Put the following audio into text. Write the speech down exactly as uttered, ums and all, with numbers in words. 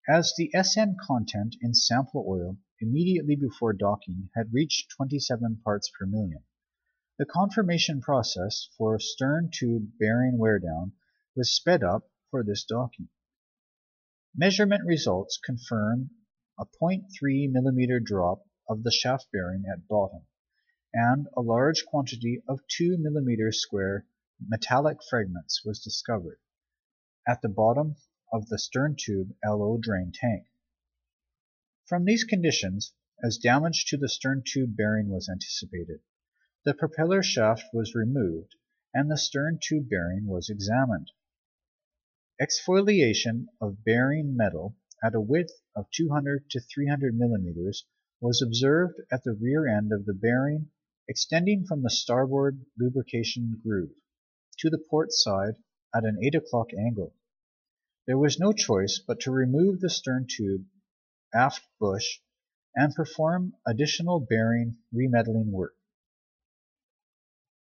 As the S N content in sample oil immediately before docking had reached twenty-seven parts per million, the confirmation process for stern tube bearing wear-down was sped up for this docking. Measurement results confirmed a zero point three millimeter drop of the shaft bearing at bottom, and a large quantity of two millimeter square metallic fragments was discovered at the bottom of the stern tube L O drain tank. From these conditions, as damage to the stern tube bearing was anticipated, the propeller shaft was removed and the stern tube bearing was examined. Exfoliation of bearing metal at a width of two hundred to three hundred millimeters was observed at the rear end of the bearing, extending from the starboard lubrication groove to the port side at an eight o'clock angle. There was no choice but to remove the stern tube aft bush and perform additional bearing remetalling work.